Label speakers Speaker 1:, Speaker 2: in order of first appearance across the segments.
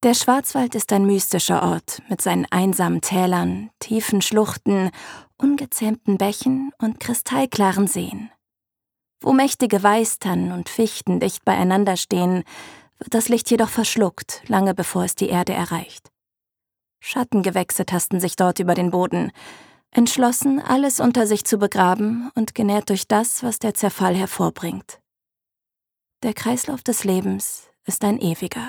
Speaker 1: Der Schwarzwald ist ein mystischer Ort mit seinen einsamen Tälern, tiefen Schluchten, ungezähmten Bächen und kristallklaren Seen. Wo mächtige Weißtannen und Fichten dicht beieinander stehen, wird das Licht jedoch verschluckt, lange bevor es die Erde erreicht. Schattengewächse tasten sich dort über den Boden, entschlossen, alles unter sich zu begraben und genährt durch das, was der Zerfall hervorbringt. Der Kreislauf des Lebens ist ein ewiger.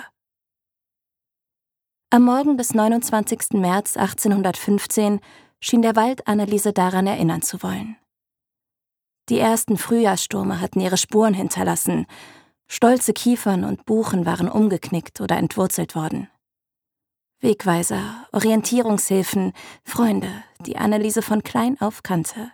Speaker 1: Am Morgen des 29. März 1815 schien der Wald Anneliese daran erinnern zu wollen. Die ersten Frühjahrsstürme hatten ihre Spuren hinterlassen. Stolze Kiefern und Buchen waren umgeknickt oder entwurzelt worden. Wegweiser, Orientierungshilfen, Freunde, die Anneliese von klein auf kannte.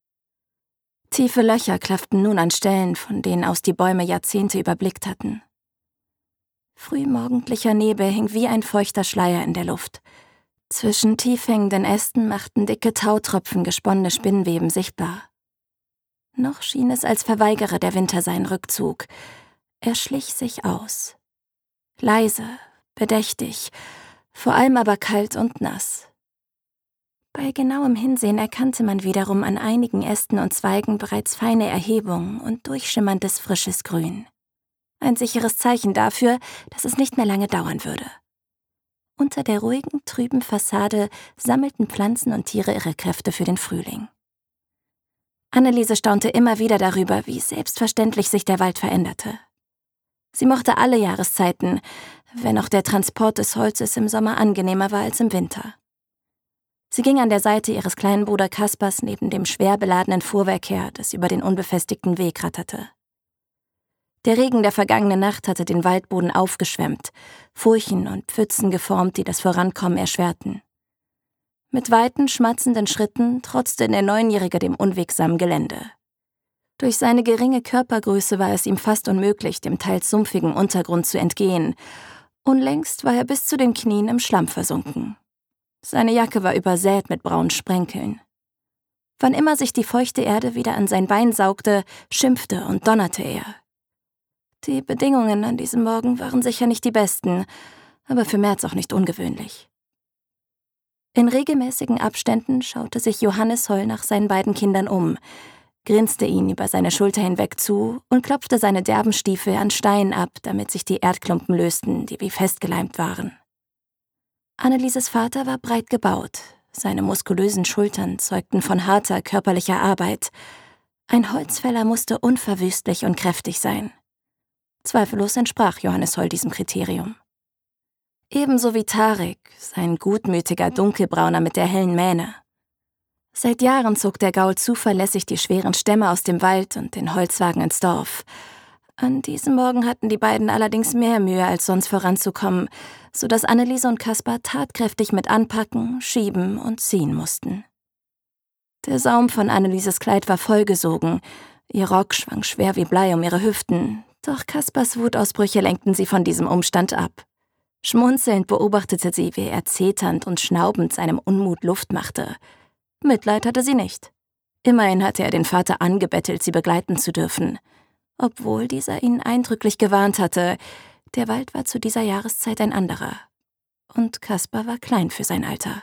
Speaker 1: Tiefe Löcher klafften nun an Stellen, von denen aus die Bäume Jahrzehnte überblickt hatten. Frühmorgendlicher Nebel hing wie ein feuchter Schleier in der Luft. Zwischen tief hängenden Ästen machten dicke Tautropfen gesponnene Spinnweben sichtbar. Noch schien es, als verweigere der Winter seinen Rückzug. Er schlich sich aus. Leise, bedächtig, vor allem aber kalt und nass. Bei genauem Hinsehen erkannte man wiederum an einigen Ästen und Zweigen bereits feine Erhebungen und durchschimmerndes frisches Grün. Ein sicheres Zeichen dafür, dass es nicht mehr lange dauern würde. Unter der ruhigen, trüben Fassade sammelten Pflanzen und Tiere ihre Kräfte für den Frühling. Anneliese staunte immer wieder darüber, wie selbstverständlich sich der Wald veränderte. Sie mochte alle Jahreszeiten, wenn auch der Transport des Holzes im Sommer angenehmer war als im Winter. Sie ging an der Seite ihres kleinen Bruders Kaspers neben dem schwer beladenen Fuhrwerk her, das über den unbefestigten Weg ratterte. Der Regen der vergangenen Nacht hatte den Waldboden aufgeschwemmt, Furchen und Pfützen geformt, die das Vorankommen erschwerten. Mit weiten, schmatzenden Schritten trotzte der Neunjährige dem unwegsamen Gelände. Durch seine geringe Körpergröße war es ihm fast unmöglich, dem teils sumpfigen Untergrund zu entgehen. Unlängst war er bis zu den Knien im Schlamm versunken. Seine Jacke war übersät mit braunen Sprenkeln. Wann immer sich die feuchte Erde wieder an sein Bein saugte, schimpfte und donnerte er. Die Bedingungen an diesem Morgen waren sicher nicht die besten, aber für März auch nicht ungewöhnlich. In regelmäßigen Abständen schaute sich Johannes Holl nach seinen beiden Kindern um, grinste ihnen über seine Schulter hinweg zu und klopfte seine derben Stiefel an Steinen ab, damit sich die Erdklumpen lösten, die wie festgeleimt waren. Annelieses Vater war breit gebaut, seine muskulösen Schultern zeugten von harter körperlicher Arbeit. Ein Holzfäller musste unverwüstlich und kräftig sein. Zweifellos entsprach Johannes Holl diesem Kriterium. Ebenso wie Tarek, sein gutmütiger Dunkelbrauner mit der hellen Mähne. Seit Jahren zog der Gaul zuverlässig die schweren Stämme aus dem Wald und den Holzwagen ins Dorf. An diesem Morgen hatten die beiden allerdings mehr Mühe, als sonst voranzukommen, sodass Anneliese und Kaspar tatkräftig mit anpacken, schieben und ziehen mussten. Der Saum von Annelieses Kleid war vollgesogen, ihr Rock schwang schwer wie Blei um ihre Hüften, doch Kaspars Wutausbrüche lenkten sie von diesem Umstand ab. Schmunzelnd beobachtete sie, wie er zeternd und schnaubend seinem Unmut Luft machte. Mitleid hatte sie nicht. Immerhin hatte er den Vater angebettelt, sie begleiten zu dürfen. Obwohl dieser ihn eindrücklich gewarnt hatte, der Wald war zu dieser Jahreszeit ein anderer. Und Kaspar war klein für sein Alter.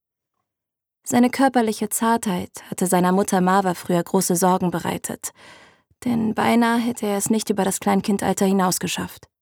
Speaker 1: Seine körperliche Zartheit hatte seiner Mutter Marva früher große Sorgen bereitet, denn beinahe hätte er es nicht über das Kleinkindalter hinausgeschafft.